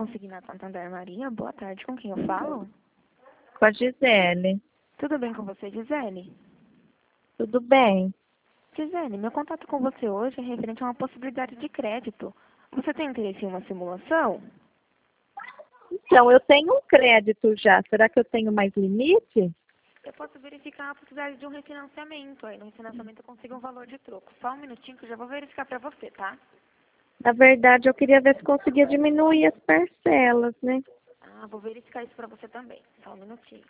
Consignato Santander Maria, boa tarde, com quem eu falo? Com a Gisele. Tudo bem com você, Gisele? Tudo bem? Gisele, meu contato com você hoje é referente a uma possibilidade de crédito. Você tem interesse em uma simulação? Então, eu tenho um crédito já. Será que eu tenho mais limite? Eu posso verificar a possibilidade de um refinanciamento. Aí no refinanciamento eu consigo um valor de troco. Só um minutinho que eu já vou verificar para você, tá? Na verdade, eu queria ver se conseguia diminuir as parcelas, né? Ah, vou verificar isso para você também. Só um minutinho.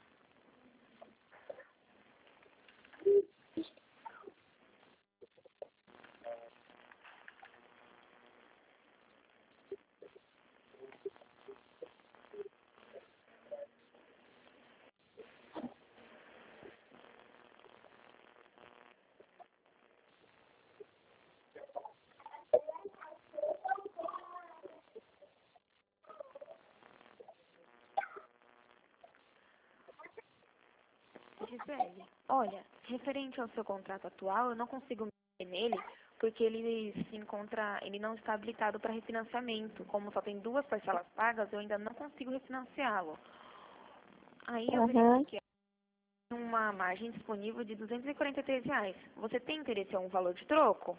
Gisele, olha, referente ao seu contrato atual, eu não consigo mexer nele porque ele não está habilitado para refinanciamento. Como só tem duas parcelas pagas, eu ainda não consigo refinanciá-lo. Aí eu Uhum. verifiquei uma margem disponível de R$ 243. Você tem interesse em um valor de troco?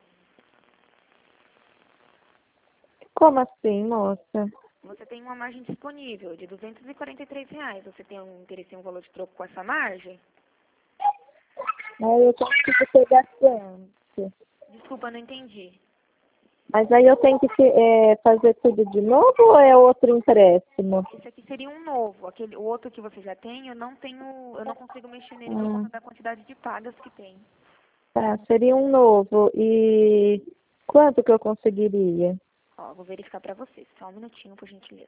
Como assim, moça? Você tem uma margem disponível de R$ 243. Você tem um interesse em um valor de troco com essa margem? Aí eu consigo pegar quanto? Desculpa, não entendi. Mas aí eu tenho que fazer tudo de novo ou é outro empréstimo? Esse aqui seria um novo. O outro que você já tem, eu não consigo mexer nele por Ah, conta da quantidade de pagas que tem. tá, seria um novo. E quanto que eu conseguiria? Ó, vou verificar pra você. Só um minutinho, por gentileza.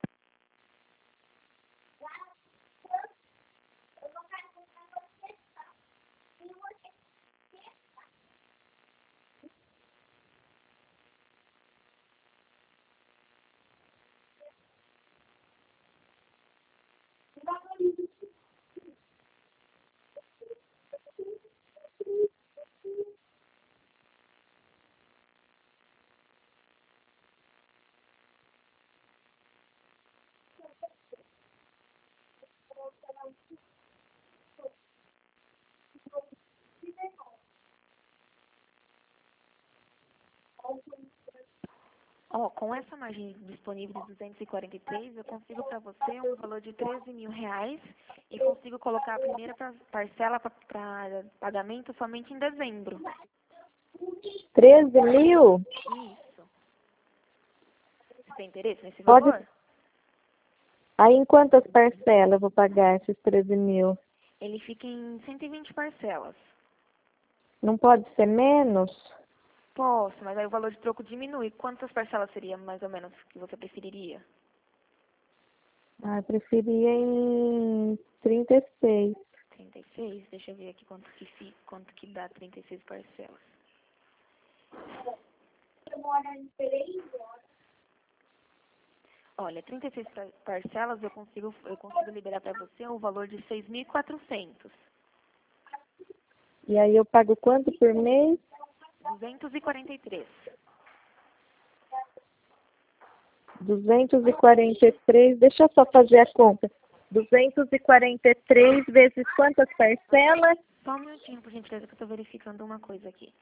Ó, com essa margem disponível de 243, eu consigo para você um valor de R$ 13.000 e consigo colocar a primeira parcela para pagamento somente em dezembro. 13.000? Isso. Você tem interesse nesse Pode. valor? Aí em quantas parcelas eu vou pagar esses 13.000? Ele fica em 120 parcelas. Não pode ser menos? Posso, mas aí o valor de troco diminui. Quantas parcelas seria mais ou menos que você preferiria? Ah, eu preferia em 36. 36. Deixa eu ver aqui quanto que dá 36 parcelas. Olha, 36 parcelas eu consigo liberar para você o valor de 6.400. E aí eu pago quanto por mês? 243. 243. Deixa eu só fazer a conta. 243 vezes quantas parcelas? Só um minutinho, por gentileza, que eu estou verificando uma coisa aqui.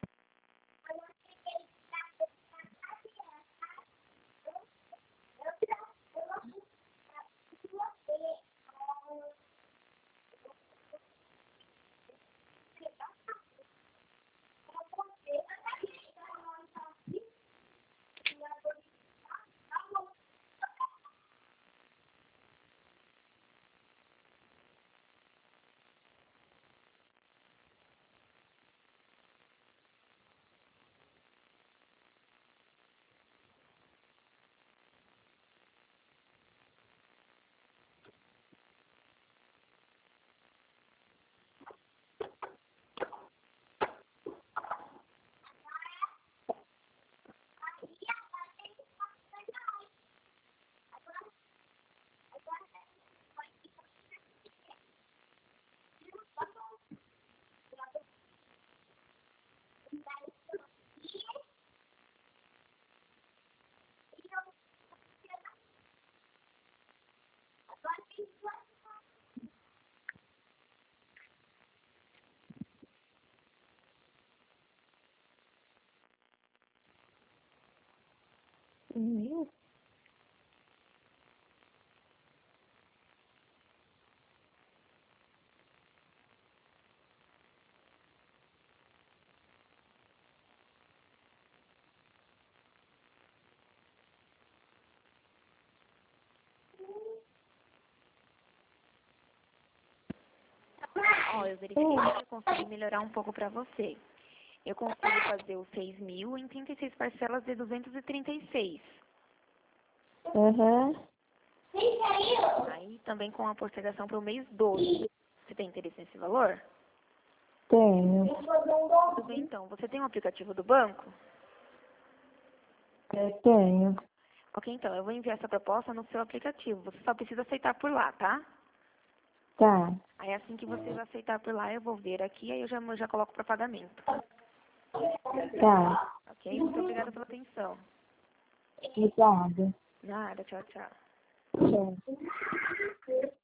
6.000? Ó, eu verifiquei que eu consegui melhorar um pouco para você. Eu consigo fazer os 6.000 em 36 parcelas de 236. Aham. Aí também com a postergação para o mês 12. Você tem interesse nesse valor? Tenho. Tudo bem, então. Você tem um aplicativo do banco? Tenho. Ok, então. Eu vou enviar essa proposta no seu aplicativo. Você só precisa aceitar por lá, tá? Tá. Aí assim que você aceitar por lá, eu vou ver aqui, aí eu já coloco para pagamento. Tá. Ok? Muito obrigada pela atenção. Obrigada. Nada, tchau, tchau. Tchau.